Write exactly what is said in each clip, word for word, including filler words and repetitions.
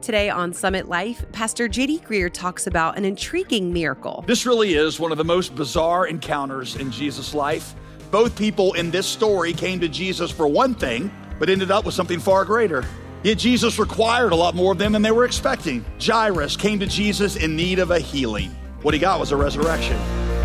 Today on Summit Life, Pastor J D Greear talks about an intriguing miracle. This really is one of the most bizarre encounters in Jesus' life. Both people in this story came to Jesus for one thing, but ended up with something far greater. Yet Jesus required a lot more of them than they were expecting. Jairus came to Jesus in need of a healing. What he got was a resurrection.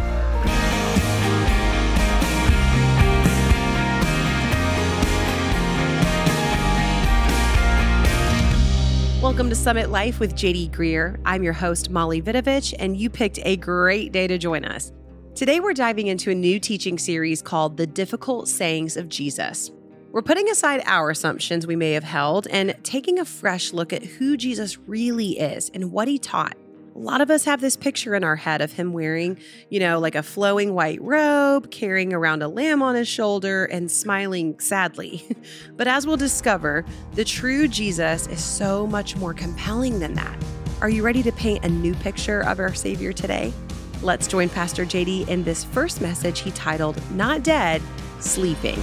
Welcome to Summit Life with J D Greear. I'm your host, Molly Vidovich, and you picked a great day to join us. Today, we're diving into a new teaching series called The Difficult Sayings of Jesus. We're putting aside our assumptions we may have held and taking a fresh look at who Jesus really is and what he taught. A lot of us have this picture in our head of him wearing, you know, like a flowing white robe, carrying around a lamb on his shoulder, and smiling sadly. But as we'll discover, the true Jesus is so much more compelling than that. Are you ready to paint a new picture of our Savior today? Let's join Pastor J D in this first message he titled, Not Dead, Sleeping.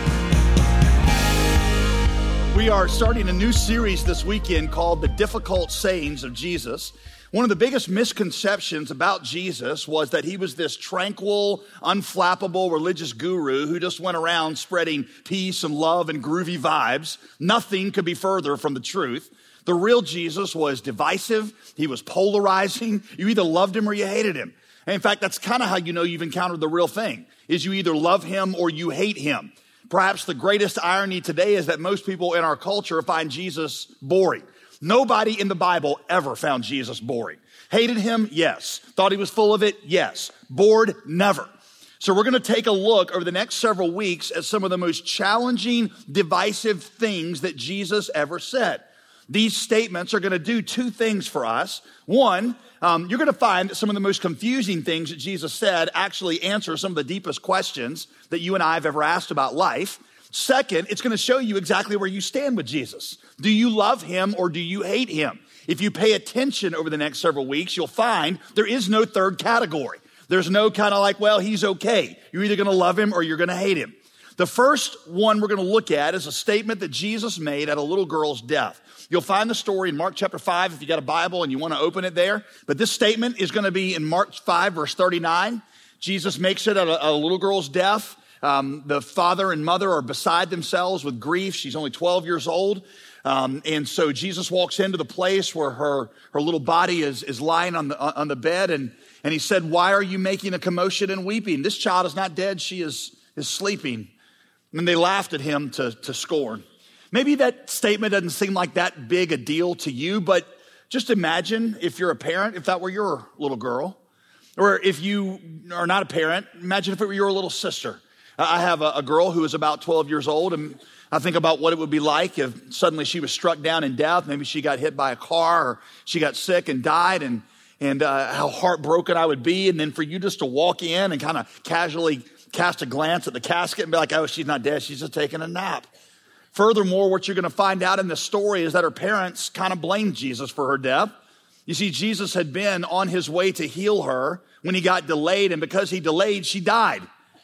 We are starting a new series this weekend called The Difficult Sayings of Jesus. One of the biggest misconceptions about Jesus was that he was this tranquil, unflappable religious guru who just went around spreading peace and love and groovy vibes. Nothing could be further from the truth. The real Jesus was divisive. He was polarizing. You either loved him or you hated him. And in fact, that's kind of how you know you've encountered the real thing, is you either love him or you hate him. Perhaps the greatest irony today is that most people in our culture find Jesus boring. Nobody in the Bible ever found Jesus boring. Hated him? Yes. Thought he was full of it? Yes. Bored? Never. So we're going to take a look over the next several weeks at some of the most challenging, divisive things that Jesus ever said. These statements are going to do two things for us. One, um, you're going to find that some of the most confusing things that Jesus said actually answer some of the deepest questions that you and I have ever asked about life. Second, it's going to show you exactly where you stand with Jesus. Do you love him or do you hate him? If you pay attention over the next several weeks, you'll find there is no third category. There's no kind of like, well, he's okay. You're either going to love him or you're going to hate him. The first one we're going to look at is a statement that Jesus made at a little girl's death. You'll find the story in Mark chapter five if you got a Bible and you want to open it there. But this statement is going to be in Mark five, verse thirty-nine. Jesus makes it at a, a little girl's death. Um, the father and mother are beside themselves with grief. She's only twelve years old. Um, and so Jesus walks into the place where her, her little body is, is lying on the, on the bed. And, and he said, why are you making a commotion and weeping? This child is not dead. She is, is sleeping. And they laughed at him to, to scorn. Maybe that statement doesn't seem like that big a deal to you, but just imagine if you're a parent, if that were your little girl, or if you are not a parent, imagine if it were your little sister. I have a, a girl who is about twelve years old, and I think about what it would be like if suddenly she was struck down in death. Maybe she got hit by a car, or she got sick and died, and and uh, how heartbroken I would be. And then for you just to walk in and kind of casually cast a glance at the casket and be like, oh, she's not dead, she's just taking a nap. Furthermore, what you're going to find out in this story is that her parents kind of blamed Jesus for her death. You see, Jesus had been on his way to heal her when he got delayed, and because he delayed, she died.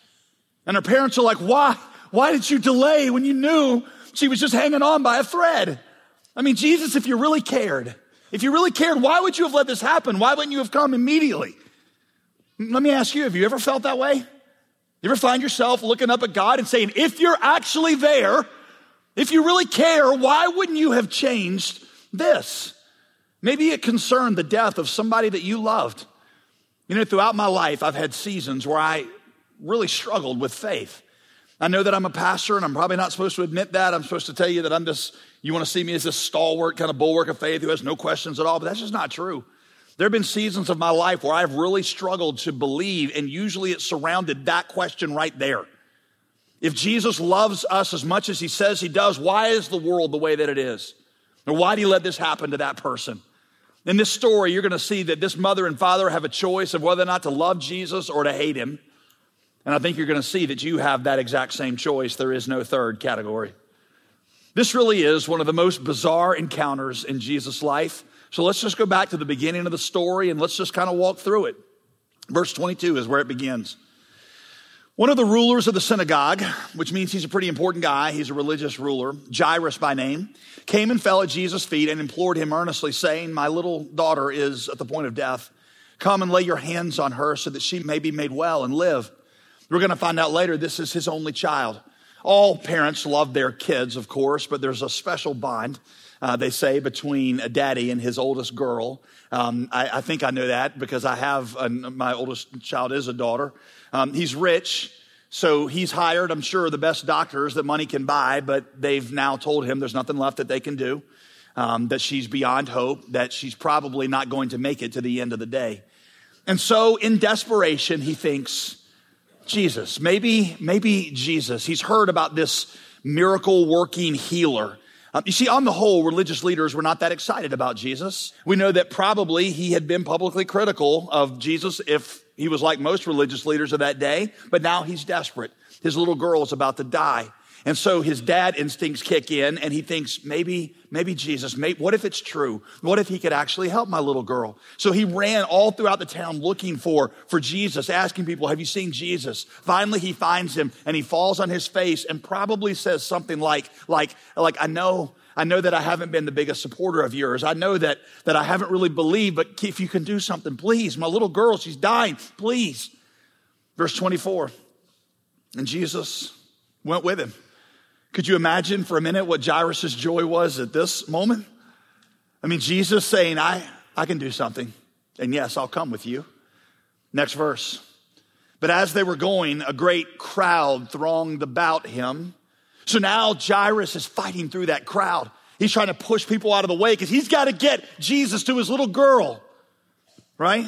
And her parents are like, why? Why did you delay when you knew she was just hanging on by a thread? I mean, Jesus, if you really cared, if you really cared, why would you have let this happen? Why wouldn't you have come immediately? Let me ask you, have you ever felt that way? You ever find yourself looking up at God and saying, if you're actually there, if you really care, why wouldn't you have changed this? Maybe it concerned the death of somebody that you loved. You know, throughout my life, I've had seasons where I really struggled with faith. I know that I'm a pastor, and I'm probably not supposed to admit that. I'm supposed to tell you that I'm just, you want to see me as this stalwart kind of bulwark of faith who has no questions at all, but that's just not true. There have been seasons of my life where I've really struggled to believe, and usually it surrounded that question right there. If Jesus loves us as much as he says he does, why is the world the way that it is? Or why did he let this happen to that person? In this story, you're going to see that this mother and father have a choice of whether or not to love Jesus or to hate him. And I think you're going to see that you have that exact same choice. There is no third category. This really is one of the most bizarre encounters in Jesus' life. So let's just go back to the beginning of the story and let's just kind of walk through it. Verse twenty-two is where it begins. One of the rulers of the synagogue, which means he's a pretty important guy, he's a religious ruler, Jairus by name, came and fell at Jesus' feet and implored him earnestly, saying, my little daughter is at the point of death. Come and lay your hands on her so that she may be made well and live. We're going to find out later this is his only child. All parents love their kids, of course, but there's a special bond, uh, they say, between a daddy and his oldest girl. Um, I, I think I know that because I have, a, my oldest child is a daughter. Um, he's rich, so he's hired, I'm sure, the best doctors that money can buy, but they've now told him there's nothing left that they can do, um, that she's beyond hope, that she's probably not going to make it to the end of the day. And so in desperation, he thinks, Jesus, maybe, maybe Jesus. He's heard about this miracle working healer. Um, you see, on the whole, religious leaders were not that excited about Jesus. We know that probably he had been publicly critical of Jesus if he was like most religious leaders of that day, but now he's desperate. His little girl is about to die. And so his dad instincts kick in and he thinks, maybe, maybe Jesus, maybe, what if it's true? What if he could actually help my little girl? So he ran all throughout the town looking for, for Jesus, asking people, have you seen Jesus? Finally, he finds him and he falls on his face and probably says something like, like, like, I know, I know that I haven't been the biggest supporter of yours. I know that, that I haven't really believed, but if you can do something, please, my little girl, she's dying, please. Verse twenty-four, and Jesus went with him. Could you imagine for a minute what Jairus' joy was at this moment? I mean, Jesus saying, I, I can do something. And yes, I'll come with you. Next verse. But as they were going, a great crowd thronged about him. So now Jairus is fighting through that crowd. He's trying to push people out of the way because he's got to get Jesus to his little girl. Right?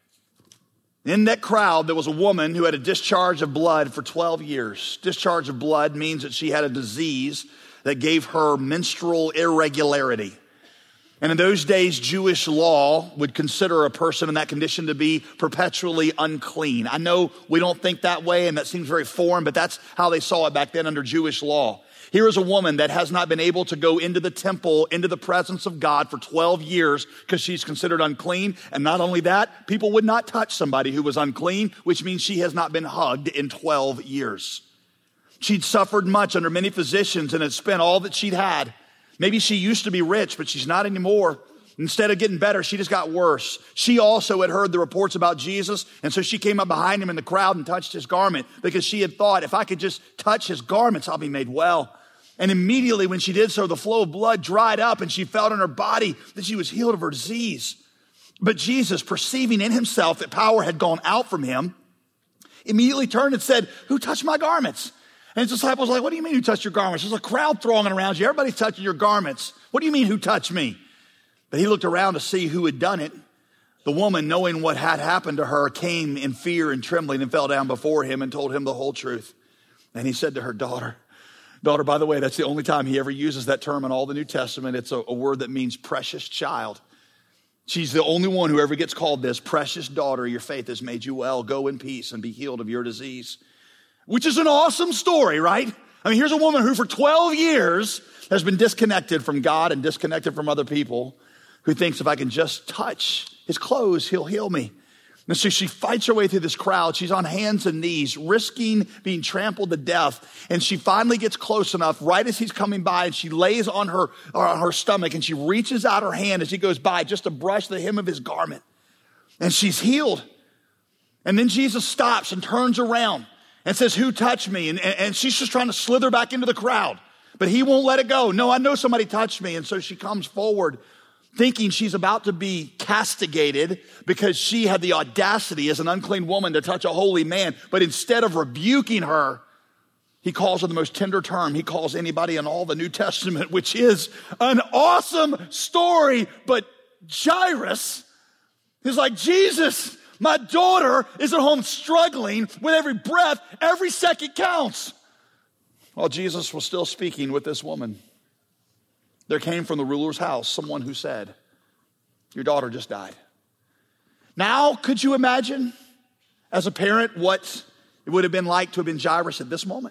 In that crowd, there was a woman who had a discharge of blood for twelve years. Discharge of blood means that she had a disease that gave her menstrual irregularity. And in those days, Jewish law would consider a person in that condition to be perpetually unclean. I know we don't think that way, and that seems very foreign, but that's how they saw it back then under Jewish law. Here is a woman that has not been able to go into the temple, into the presence of God for twelve years because she's considered unclean. And not only that, people would not touch somebody who was unclean, which means she has not been hugged in twelve years. She'd suffered much under many physicians and had spent all that she'd had. Maybe she used to be rich, but she's not anymore. Instead of getting better, she just got worse. She also had heard the reports about Jesus, and so she came up behind him in the crowd and touched his garment because she had thought, if I could just touch his garments, I'll be made well. And immediately when she did so, the flow of blood dried up and she felt in her body that she was healed of her disease. But Jesus, perceiving in himself that power had gone out from him, immediately turned and said, who touched my garments? And his disciples were like, what do you mean who touched your garments? There's a crowd thronging around you. Everybody's touching your garments. What do you mean who touched me? But he looked around to see who had done it. The woman, knowing what had happened to her, came in fear and trembling and fell down before him and told him the whole truth. And he said to her, daughter, Daughter, by the way, that's the only time he ever uses that term in all the New Testament. It's a, a word that means precious child. She's the only one who ever gets called this. Precious daughter, your faith has made you well. Go in peace and be healed of your disease. Which is an awesome story, right? I mean, here's a woman who for twelve years has been disconnected from God and disconnected from other people, who thinks if I can just touch his clothes, he'll heal me. And so she fights her way through this crowd. She's on hands and knees, risking being trampled to death. And she finally gets close enough right as he's coming by, and she lays on her, on her stomach, and she reaches out her hand as he goes by just to brush the hem of his garment. And she's healed. And then Jesus stops and turns around and says, who touched me? And, and she's just trying to slither back into the crowd. But he won't let it go. No, I know somebody touched me. And so she comes forward, thinking she's about to be castigated because she had the audacity as an unclean woman to touch a holy man. But instead of rebuking her, he calls her the most tender term he calls anybody in all the New Testament, which is an awesome story. But Jairus is like, Jesus, my daughter is at home struggling with every breath. Every second counts. While Jesus was still speaking with this woman, there came from the ruler's house someone who said, your daughter just died. Now, could you imagine as a parent what it would have been like to have been Jairus at this moment?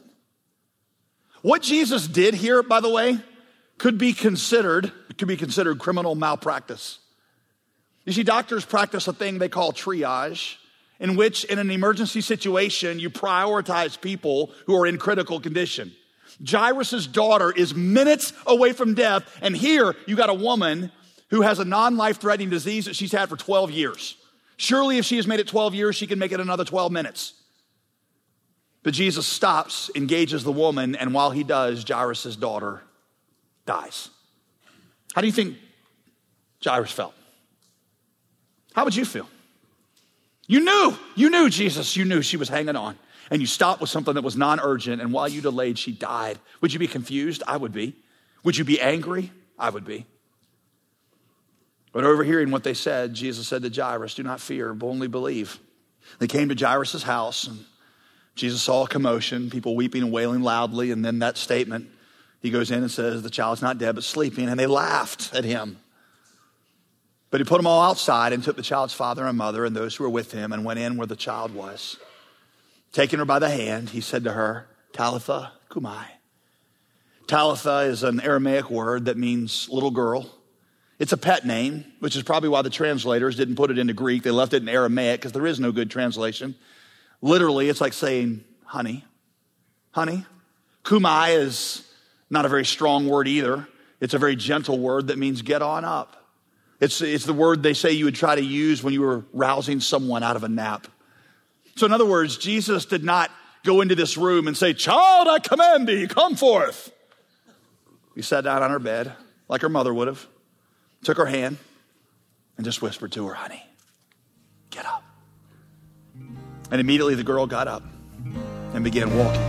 What Jesus did here, by the way, could be considered, could be considered criminal malpractice. You see, doctors practice a thing they call triage. in which in an emergency situation, you prioritize people who are in critical condition. Jairus' daughter is minutes away from death, and here you got a woman who has a non-life-threatening disease that she's had for twelve years. Surely if she has made it twelve years, she can make it another twelve minutes. But Jesus stops, engages the woman, and while he does, Jairus' daughter dies. How do you think Jairus felt? How would you feel? You knew, you knew, Jesus, you knew she was hanging on. And you stopped with something that was non-urgent, and while you delayed, she died. Would you be confused? I would be. Would you be angry? I would be. But overhearing what they said, Jesus said to Jairus, do not fear, but only believe. They came to Jairus' house, and Jesus saw a commotion, people weeping and wailing loudly, and then that statement, he goes in and says, the child's not dead, but sleeping, and they laughed at him. But he put them all outside and took the child's father and mother and those who were with him and went in where the child was. Taking her by the hand, he said to her, Talitha kumai. Talitha is an Aramaic word that means little girl. It's a pet name, which is probably why the translators didn't put it into Greek. They left it in Aramaic because there is no good translation. Literally, it's like saying honey. Honey. Kumai is not a very strong word either. It's a very gentle word that means get on up. It's, it's the word they say you would try to use when you were rousing someone out of a nap. So in other words, Jesus did not go into this room and say, child, I command thee, come forth. He sat down on her bed like her mother would have, took her hand and just whispered to her, honey, get up. And immediately the girl got up and began walking.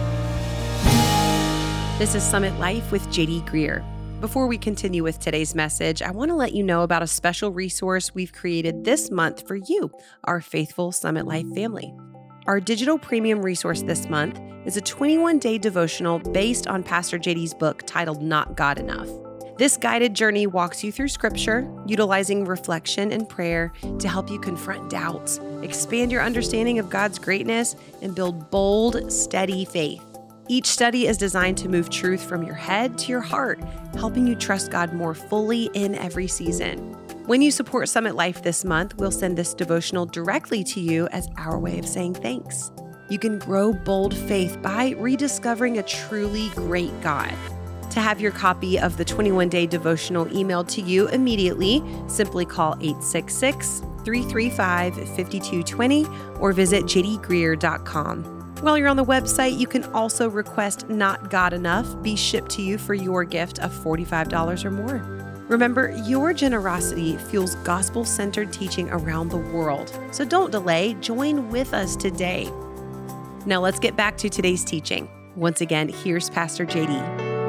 This is Summit Life with J D Greer. Before we continue with today's message, I want to let you know about a special resource we've created this month for you, our faithful Summit Life family. Our digital premium resource this month is a twenty-one day devotional based on Pastor J D's book titled Not God Enough. This guided journey walks you through scripture, utilizing reflection and prayer to help you confront doubts, expand your understanding of God's greatness, and build bold, steady faith. Each study is designed to move truth from your head to your heart, helping you trust God more fully in every season. When you support Summit Life this month, we'll send this devotional directly to you as our way of saying thanks. You can grow bold faith by rediscovering a truly great God. To have your copy of the twenty-one day devotional emailed to you immediately, simply call eight six six, three three five, five two two zero or visit j d greer dot com. While you're on the website, you can also request Not God Enough be shipped to you for your gift of forty-five dollars or more. Remember, your generosity fuels gospel-centered teaching around the world. So don't delay. Join with us today. Now let's get back to today's teaching. Once again, here's Pastor J D.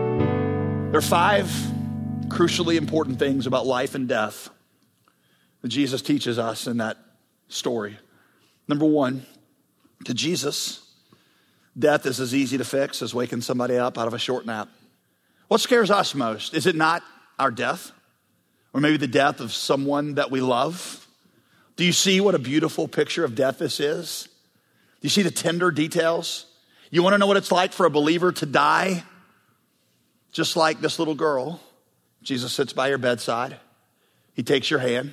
There are five crucially important things about life and death that Jesus teaches us in that story. Number one, to Jesus, death is as easy to fix as waking somebody up out of a short nap. What scares us most? Is it not our death? Or maybe the death of someone that we love? Do you see what a beautiful picture of death this is? Do you see the tender details? You want to know what it's like for a believer to die? Just like this little girl, Jesus sits by your bedside. He takes your hand.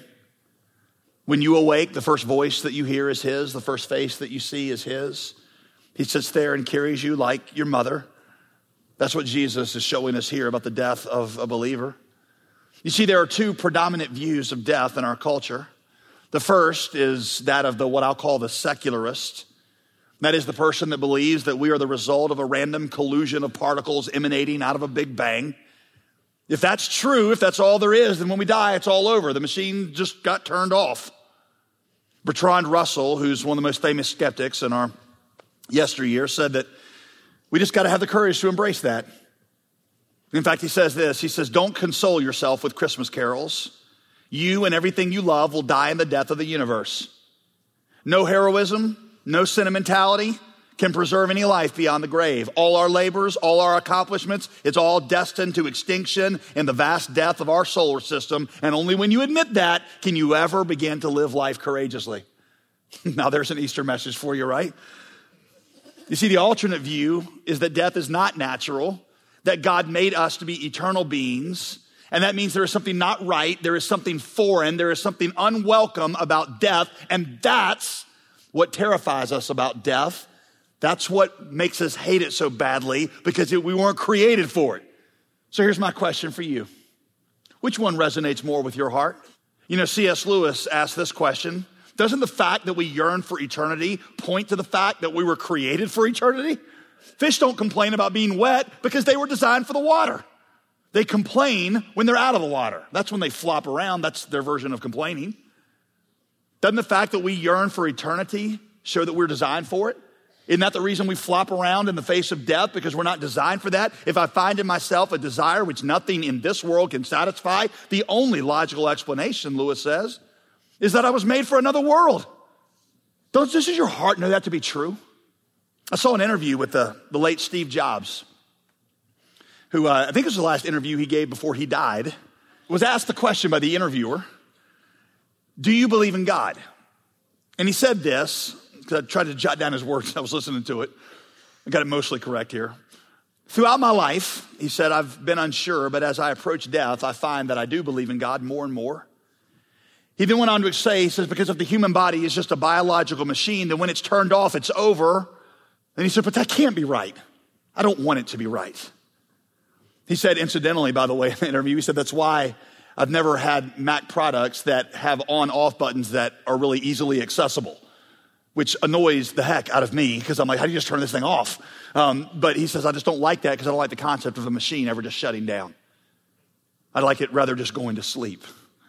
When you awake, the first voice that you hear is his. The first face that you see is his. He sits there and carries you like your mother. That's what Jesus is showing us here about the death of a believer. You see, there are two predominant views of death in our culture. The first is that of the what I'll call the secularist. That is the person that believes that we are the result of a random collusion of particles emanating out of a big bang. If that's true, if that's all there is, then when we die, it's all over. The machine just got turned off. Bertrand Russell, who's one of the most famous skeptics in our yesteryear, said that we just got to have the courage to embrace that. In fact, he says this, he says, don't console yourself with Christmas carols. You and everything you love will die in the death of the universe. No heroism, no sentimentality can preserve any life beyond the grave. All our labors, all our accomplishments, it's all destined to extinction in the vast death of our solar system. And only when you admit that can you ever begin to live life courageously. Now there's an Easter message for you, right? You see, the alternate view is that death is not natural, that God made us to be eternal beings. And that means there is something not right. There is something foreign. There is something unwelcome about death. And that's what terrifies us about death. That's what makes us hate it so badly, because it, we weren't created for it. So here's my question for you. Which one resonates more with your heart? You know, C S Lewis asked this question. Doesn't the fact that we yearn for eternity point to the fact that we were created for eternity? Fish don't complain about being wet because they were designed for the water. They complain when they're out of the water. That's when they flop around. That's their version of complaining. Doesn't the fact that we yearn for eternity show that we're designed for it? Isn't that the reason we flop around in the face of death? Because we're not designed for that. If I find in myself a desire which nothing in this world can satisfy, the only logical explanation, Lewis says, is that I was made for another world. Does does your heart know that to be true? I saw an interview with the, the late Steve Jobs, who uh, I think it was the last interview he gave before he died, was asked the question by the interviewer, do you believe in God? And he said this, because I tried to jot down his words. I was listening to it. I got it mostly correct here. Throughout my life, he said, I've been unsure, but as I approach death, I find that I do believe in God more and more. He then went on to say, he says, because if the human body is just a biological machine, then when it's turned off, it's over. And he said, but that can't be right. I don't want it to be right. He said, incidentally, by the way, in the interview, he said, that's why I've never had Mac products that have on-off buttons that are really easily accessible, which annoys the heck out of me, because I'm like, how do you just turn this thing off? Um, but he says, I just don't like that because I don't like the concept of the machine ever just shutting down. I like it rather just going to sleep.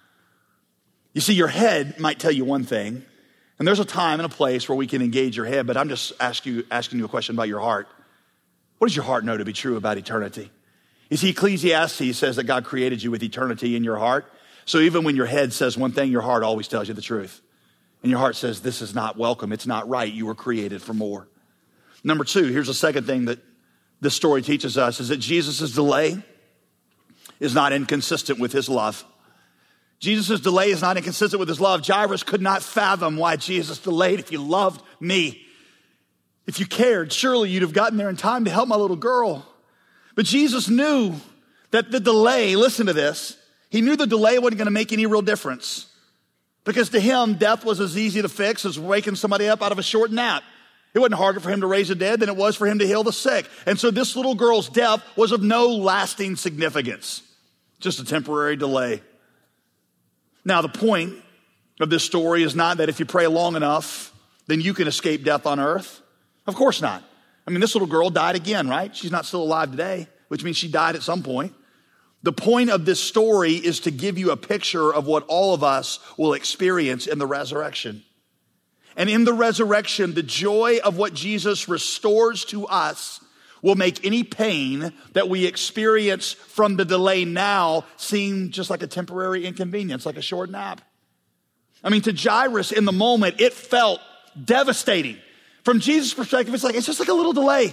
You see, your head might tell you one thing, and there's a time and a place where we can engage your head, but I'm just ask you, asking you a question about your heart. What does your heart know to be true about eternity? You see, Ecclesiastes says that God created you with eternity in your heart. So even when your head says one thing, your heart always tells you the truth. And your heart says, this is not welcome. It's not right. You were created for more. Number two, here's the second thing that this story teaches us, is that Jesus' delay is not inconsistent with his love. Jesus' delay is not inconsistent with his love. Jairus could not fathom why Jesus delayed. If you loved me, if you cared, surely you'd have gotten there in time to help my little girl. But Jesus knew that the delay, listen to this, he knew the delay wasn't going to make any real difference. Because to him, death was as easy to fix as waking somebody up out of a short nap. It wasn't harder for him to raise the dead than it was for him to heal the sick. And so this little girl's death was of no lasting significance, just a temporary delay. Now, the point of this story is not that if you pray long enough, then you can escape death on earth. Of course not. I mean, this little girl died again, right? She's not still alive today, which means she died at some point. The point of this story is to give you a picture of what all of us will experience in the resurrection. And in the resurrection, the joy of what Jesus restores to us will make any pain that we experience from the delay now seem just like a temporary inconvenience, like a short nap. I mean, to Jairus in the moment, it felt devastating. From Jesus' perspective, it's like, it's just like a little delay.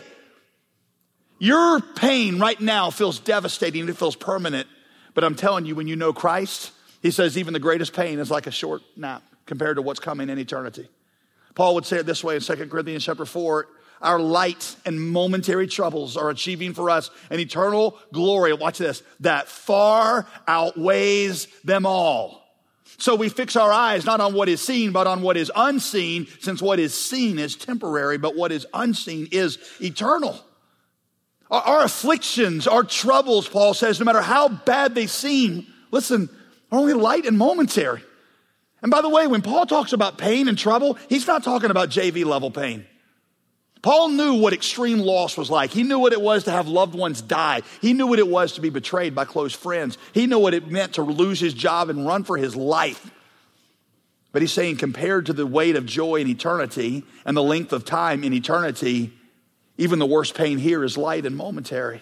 Your pain right now feels devastating. It feels permanent. But I'm telling you, when you know Christ, he says even the greatest pain is like a short nap compared to what's coming in eternity. Paul would say it this way in Second Corinthians chapter four, our light and momentary troubles are achieving for us an eternal glory, watch this, that far outweighs them all. So we fix our eyes not on what is seen, but on what is unseen, since what is seen is temporary, but what is unseen is eternal. Our, our afflictions, our troubles, Paul says, no matter how bad they seem, listen, are only light and momentary. And by the way, when Paul talks about pain and trouble, he's not talking about J V level pain. Paul knew what extreme loss was like. He knew what it was to have loved ones die. He knew what it was to be betrayed by close friends. He knew what it meant to lose his job and run for his life. But he's saying compared to the weight of joy in eternity and the length of time in eternity, even the worst pain here is light and momentary.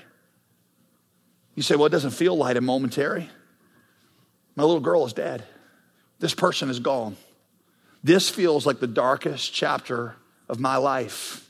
You say, well, it doesn't feel light and momentary. My little girl is dead. This person is gone. This feels like the darkest chapter of my life.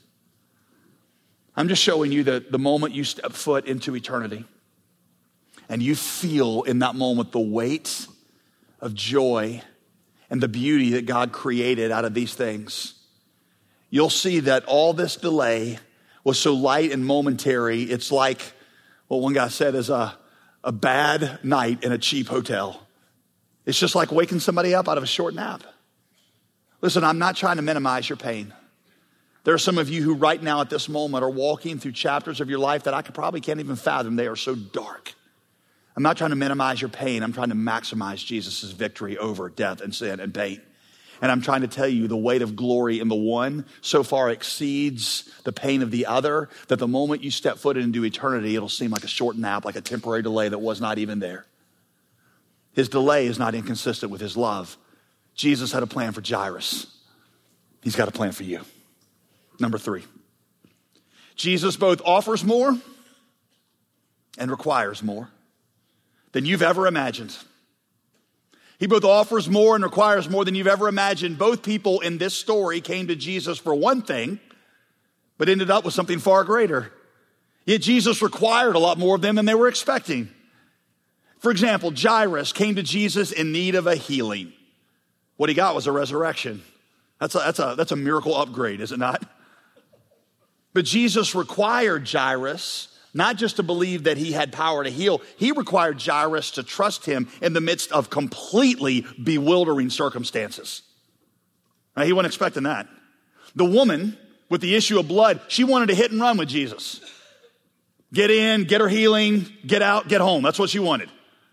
I'm just showing you that the moment you step foot into eternity and you feel in that moment the weight of joy and the beauty that God created out of these things, you'll see that all this delay was so light and momentary. It's like what one guy said is a, a bad night in a cheap hotel. It's just like waking somebody up out of a short nap. Listen, I'm not trying to minimize your pain. There are some of you who right now at this moment are walking through chapters of your life that I could probably can't even fathom. They are so dark. I'm not trying to minimize your pain. I'm trying to maximize Jesus' victory over death and sin and pain. And I'm trying to tell you the weight of glory in the one so far exceeds the pain of the other that the moment you step foot into eternity, it'll seem like a short nap, like a temporary delay that was not even there. His delay is not inconsistent with his love. Jesus had a plan for Jairus. He's got a plan for you. Number three, Jesus both offers more and requires more than you've ever imagined. He both offers more and requires more than you've ever imagined. Both people in this story came to Jesus for one thing, but ended up with something far greater. Yet Jesus required a lot more of them than they were expecting. For example, Jairus came to Jesus in need of a healing. What he got was a resurrection. That's a, that's a, that's a miracle upgrade, is it not? But Jesus required Jairus not just to believe that he had power to heal, he required Jairus to trust him in the midst of completely bewildering circumstances. Now, he wasn't expecting that. The woman with the issue of blood, she wanted to hit and run with Jesus. Get in, get her healing, get out, get home. That's what she wanted.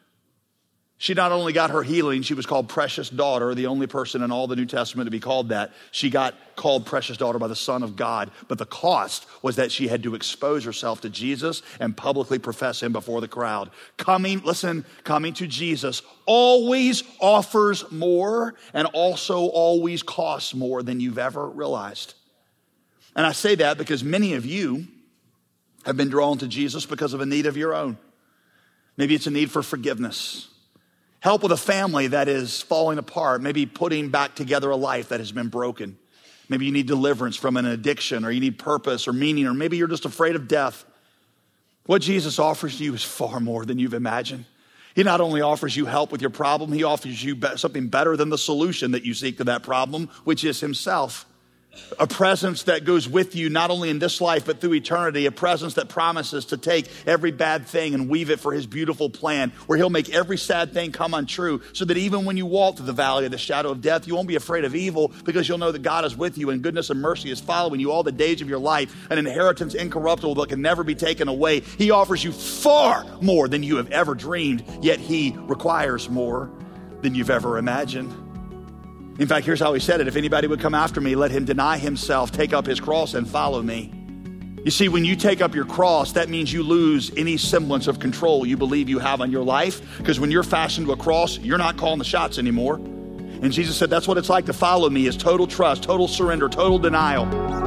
She not only got her healing, she was called precious daughter, the only person in all the New Testament to be called that. She got called precious daughter by the Son of God. But the cost was that she had to expose herself to Jesus and publicly profess him before the crowd. Coming, listen, coming to Jesus always offers more and also always costs more than you've ever realized. And I say that because many of you have been drawn to Jesus because of a need of your own. Maybe it's a need for forgiveness. Help with a family that is falling apart, maybe putting back together a life that has been broken. Maybe you need deliverance from an addiction, or you need purpose or meaning, or maybe you're just afraid of death. What Jesus offers to you is far more than you've imagined. He not only offers you help with your problem, he offers you something better than the solution that you seek to that problem, which is himself. A presence that goes with you not only in this life, but through eternity. A presence that promises to take every bad thing and weave it for his beautiful plan, where he'll make every sad thing come untrue, so that even when you walk through the valley of the shadow of death, you won't be afraid of evil, because you'll know that God is with you and goodness and mercy is following you all the days of your life, an inheritance incorruptible that can never be taken away. He offers you far more than you have ever dreamed, yet he requires more than you've ever imagined. In fact, here's how he said it. If anybody would come after me, let him deny himself, take up his cross, and follow me. You see, when you take up your cross, that means you lose any semblance of control you believe you have on your life. Because when you're fastened to a cross, you're not calling the shots anymore. And Jesus said that's what it's like to follow me, is total trust, total surrender, total denial.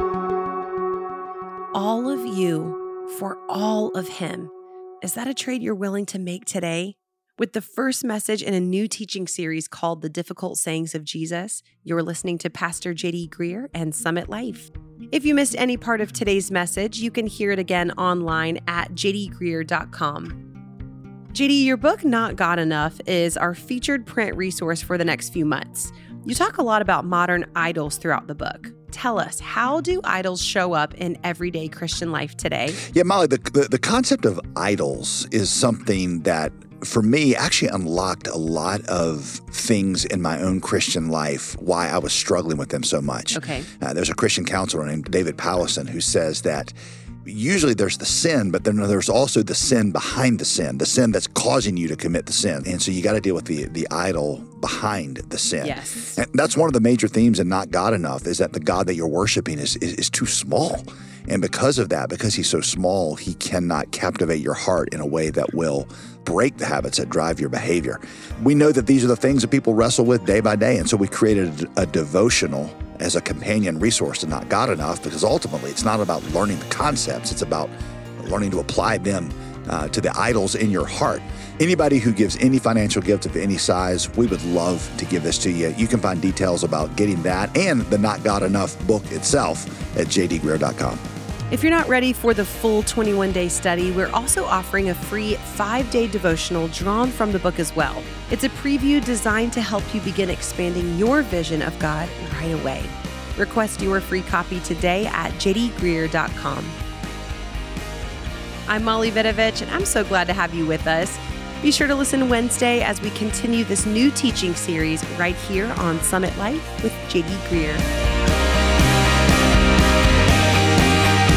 All of you for all of him. Is that a trade you're willing to make today? With the first message in a new teaching series called The Difficult Sayings of Jesus, you're listening to Pastor J D Greer and Summit Life. If you missed any part of today's message, you can hear it again online at j d greer dot com. J D, your book, Not God Enough, is our featured print resource for the next few months. You talk a lot about modern idols throughout the book. Tell us, how do idols show up in everyday Christian life today? Yeah, Molly, the, the, the concept of idols is something that, for me, actually unlocked a lot of things in my own Christian life, why I was struggling with them so much. Okay. Uh, there's a Christian counselor named David Powlison who says that usually there's the sin, but then there's also the sin behind the sin, the sin that's causing you to commit the sin. And so you got to deal with the, the idol behind the sin. Yes. And that's one of the major themes in Not God Enough, is that the God that you're worshiping is, is, is too small. And because of that, because he's so small, he cannot captivate your heart in a way that will break the habits that drive your behavior. We know that these are the things that people wrestle with day by day. And so we created a, a devotional as a companion resource to Not God Enough, because ultimately it's not about learning the concepts. It's about learning to apply them uh, to the idols in your heart. Anybody who gives any financial gift of any size, we would love to give this to you. You can find details about getting that and the Not God Enough book itself at j d greer dot com. If you're not ready for the full twenty-one day study, we're also offering a free five-day devotional drawn from the book as well. It's a preview designed to help you begin expanding your vision of God right away. Request your free copy today at j d greer dot com. I'm Molly Vidovich, and I'm so glad to have you with us. Be sure to listen Wednesday as we continue this new teaching series right here on Summit Life with J D Greear.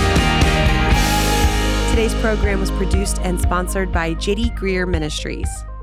Today's program was produced and sponsored by J D Greear Ministries.